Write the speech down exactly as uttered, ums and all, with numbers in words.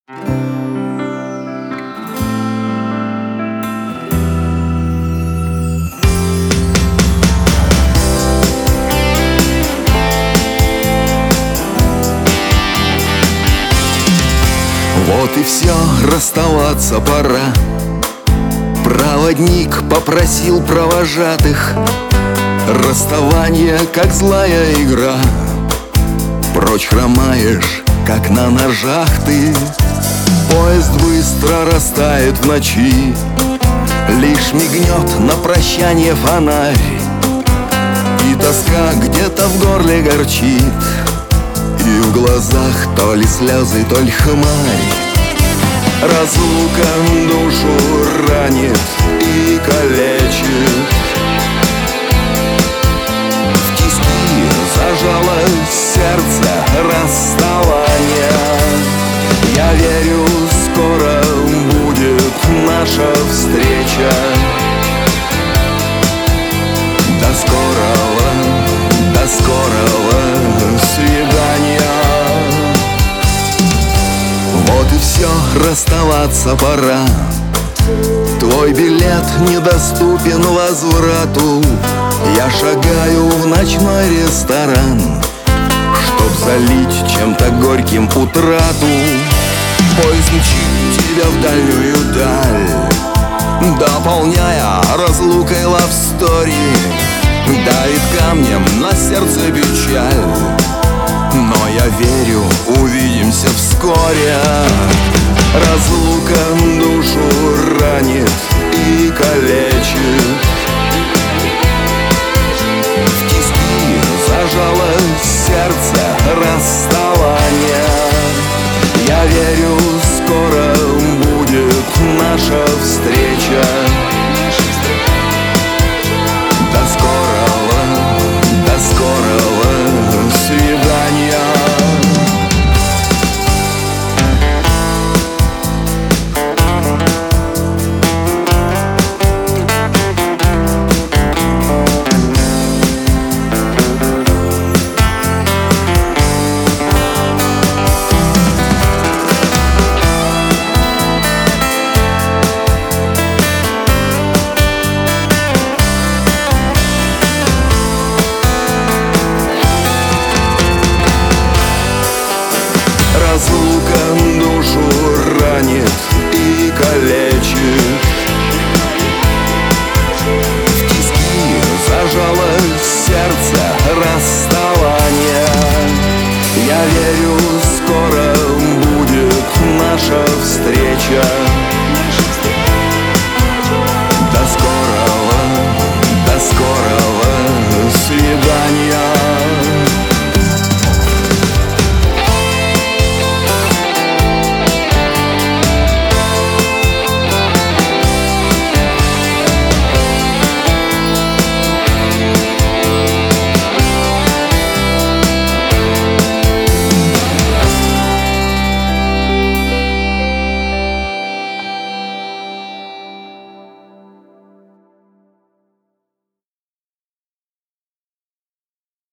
Вот и все, расставаться пора. Проводник попросил провожатых. Расставание, как злая игра. Прочь хромаешь, как на ножах ты. Поезд быстро растает в ночи. Лишь мигнет на прощание фонарь. И тоска где-то в горле горчит. И в глазах то ли слезы, то ли хмарь. Разлука душу ранит и калечит. В тиски зажалось сердце расставания. Я верю, скоро будет наша встреча. До скорого, до скорого свидания. Вот и все, расставаться пора. Твой билет недоступен возврату. Я шагаю в ночной ресторан, чтоб залить чем-то горьким утрату. Поезд мчит тебя в дальнюю даль, дополняя разлукой love story. Давит камнем на сердце печаль, но я верю, увидимся вскоре. Разлука душу ранит и калечит. В тиски зажалось сердце расставания. Я верю, скоро будет наша встреча. До скорого, до скорого свидания. Разлука душу ранит и калечит. В тиски зажалось сердце расставания. Я верю, скоро будет наша встреча.